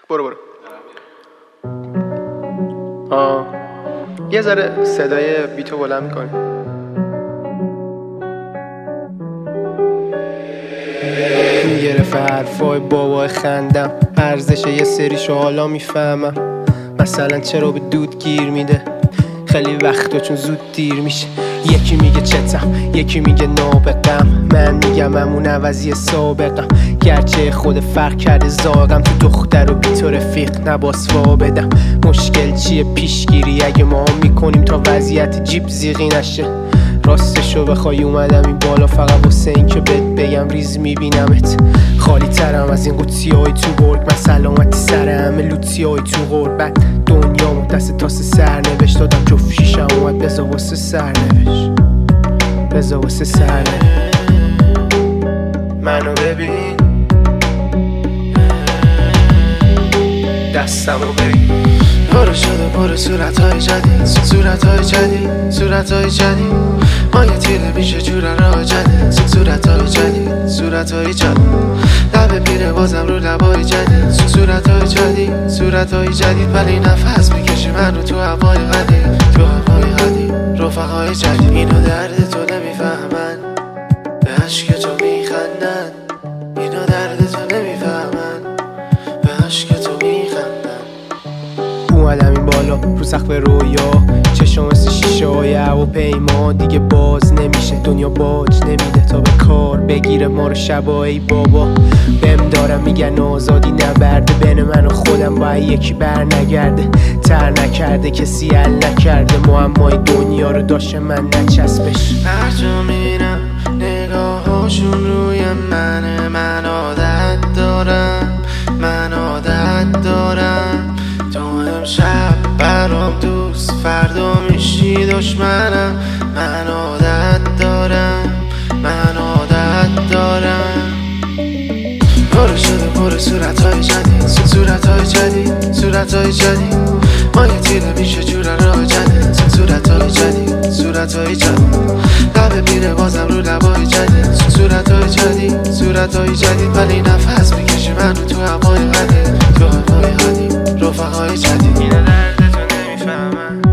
برو یه ذره صدای بیتو بلند میکنی. میگرفت حرفای بابا خندم، ارزش یه سریشو حالا میفهمم. مثلا چرا به دود گیر میده خیلی وقتا چون زود دیر میشه. یکی میگه چتم، یکی میگه نابغم، من میگم همون عوضی سابقم. گرچه خود فرق کرده زاغم، تو دختر و بی تو رفیق نباس وا بدم. مشکل چیه پیشگیری اگه ما میکنیم تا وضعیت جیب زیغی نشه. راستشو بخوای اومدم این بالا فقط واسه این که بهت بگم ریز میبینمت. خالی ترم از این قوطی های تو برگ، من سلامتی سر همه لوتی های تو غربت. دنیا دست تاس سرنوشت دادم، جفت شیشم اومد بزا واسه سرنوشت، بزا واسه سرنوشت. منو ببین، دستمو ببین، پر شده پر صورتهای جدید، صورتهای جدید، صورتهای جدید. ما یه تیره میشه جورا راه جدید، صورتهای جدید، صورتهای جدید. لب پیره بازم رو لبای جدید، صورتهای جدید، صورتهای جدید. ولی نفس میکشی منو تو هوای قدیم، تو هوای قدیم. رفقای جدید اینو درد تو نمیفهمن، به عشق تو میخندن. اینو درد تو نمیفهمن، به عشق تو میخندن. اومدم این بالا رو سقف رویا، چشم مثل شیشه های هواپیما. دیگه باز نمیشه، دنیا باج نمیده تا به کار بگیره ما رو شبایی. بابا بهم دارم میگن آزادی نبرده، بین من و خودم باید یکی بر نگرده. تر نکرده کسی حل نکرده، معمای دنیا رو داشته من نچسبش. هر جا میرم نگاهاشون روی منه، من عادت دارم، من عادت دارم. تو امشب برام دوست، فردا میشی دشمنم. من عادت دارم، من عادت دارم. پر شده پر صورتهای جدید، صورتهای جدید، صورتهای جدید. ما یه تیره میشه جورا راه جدید، صورتهای جدید، صورتهای جدید. لب پیره بازم رو لبای جدید، صورتهای جدید، صورتهای جدید. ولی نفس میکشی منو تو هوای قدیم، تو هوای قدیم. رفقای جدید اینو درد تو نمیفهمن،